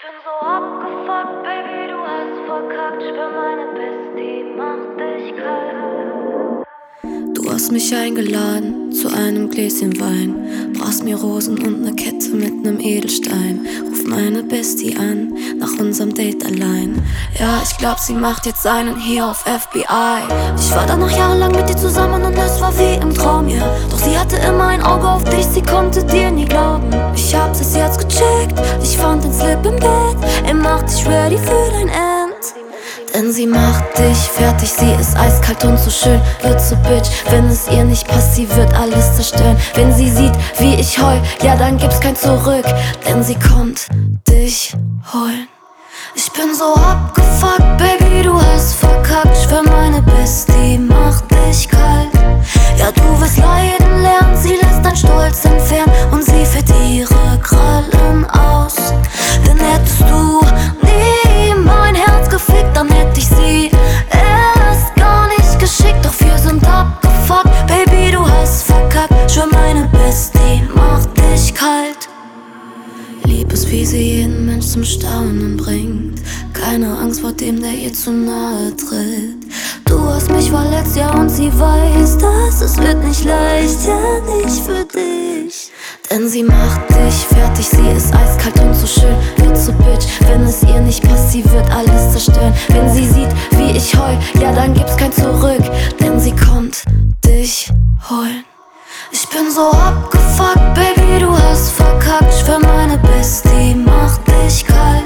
bin so abgefuckt, Baby, du hast verkackt. Spür meine Bestie, mach dich kalt. Du hast mich eingeladen zu einem Gläschen Wein, brachst mir Rosen und ne Kette mit nem Edelstein. Ruf meine Bestie an, nach unserem Date allein. Ja, ich glaub, sie macht jetzt einen hier auf FBI. Ich war danach jahrelang mit dir zusammen und es war wie im Traum, ja. Doch sie hatte immer ein Auge auf dich, sie konnte dir nie glauben. Ich hab es jetzt gecheckt, ich fand den Slip im Bett. Mach dich ready für dein End. Denn sie macht dich fertig, sie ist eiskalt und so schön, wird so Bitch. Wenn es ihr nicht passt, sie wird alles zerstören. Wenn sie sieht, wie ich heul, ja dann gibt's kein Zurück. Denn sie kommt dich holen. Ich bin so abgefuckt, Baby, du hast verkackt. Schwör meine Bestie, mach dich kalt. Ja, du wirst leiden lernen, sie lässt dein Stolz entfernen und sie fährt ihre Krallen aus. Denn hättest du nie mein Herz gefickt, dann hätte ich sie erst gar nicht geschickt. Doch wir sind abgefuckt, Baby, du hast verkackt. Schwör meine Bestie, mach dich kalt. Lieb ist, wie sie jeden Mensch zum Staunen bringt. Keine Angst vor dem, der ihr zu nahe tritt. Du hast mich verletzt, ja, und sie weiß das. Es wird nicht leicht, ja, nicht für dich. Denn sie macht dich fertig, sie ist eiskalt und so schön, wird so Bitch. Wenn es ihr nicht passt, sie wird alles zerstören. Wenn sie sieht, wie ich heul, ja, dann gibt's kein Zurück. Denn sie kommt dich holen. Ich bin so abgefuckt, Baby, du hast verkackt. Schwör meine Bestie, mach dich kalt.